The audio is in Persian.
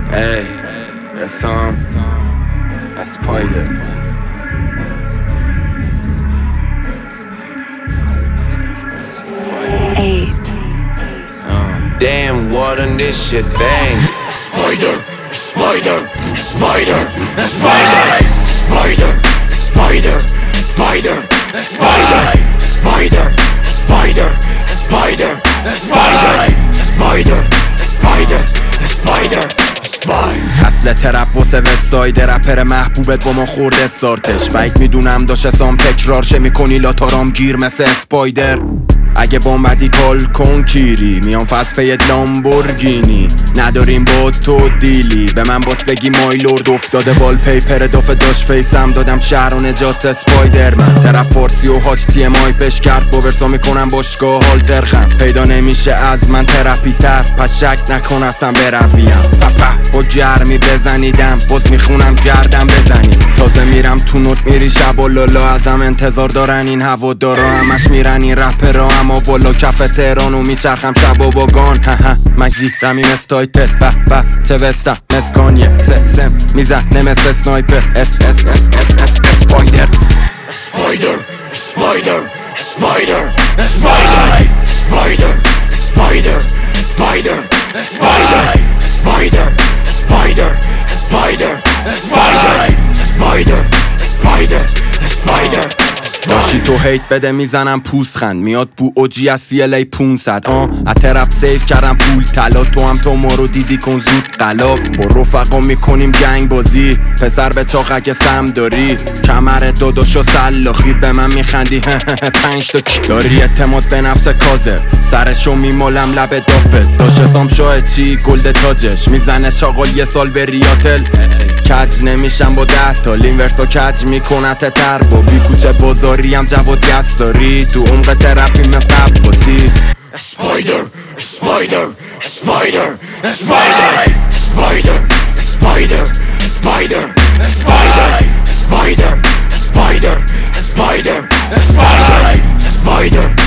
Hey, that's that's Spider. Damn, what on this shit bang. Spider, spider, spider, spider, spider, spider, spider, spider, spider, spider, spider, spider, spider, spider, spider. اصل ترپ واسه وستساید رپر محبوبت با ما خورده استارتش بعید میدونم داشت سام تکرار شه میکنی لاتارام گیر مثل اسپایدر. اگه بامدی کال کن کیری میام فصل پید لامبورگینی نداریم با تو دیلی به من باس بگی مایلورد افتاده وال پیپر دافه داشت فیسم دادم شهر و نجات اسپایدر من طرف فارسی و هاچ تی مای پش کرد با ورسا میکنم باشگاه هالتر خم پیدا نمیشه از من ترپی تر پس شک نکن اصلا برویم پپه با جرمی بزنیدم باز میخونم گردم بزنی تازه میرم تو نوت میری شب و لالا ازم انتظار دارن این هوادارا همش میرن این رپرا اما بالا کف تهران و میچرخم شب و باگان مگزی رمیم استایتر به به چه وستم مسکانیه سم میزنه مثل سنایپر اس اسپایدر Spider, spider, spider, spider, spider, spider, spider, spider, spider, spider, spider, spider, spider, spider. باشی تو هیت بده میزنم پوسخند میاد بو اوجی از CLA 500 اترپ سیف کردم پول طلا تو هم تو ما رو دیدی کن زود غلاف با رفقا میکنیم جنگ بازی پسر به چاقک سم داری کمر داداشو سلاخی به من میخندی 5 تا کی داری اعتماد به نفس کاذب سرشو میمالم لب دافت داشت سام شاه چی گلد تاجش میزنه چاقال یه سال به ریاتل کج نمیشم با 10 تا لینورسا کج میکنت تر با بی کوچه بازاریم جواد گستاری تو عمق ترپی مثل عباسی Spider, spider, spider, spider, spider, spider, spider, spider, spider, spider, spider, spider, spider, spider.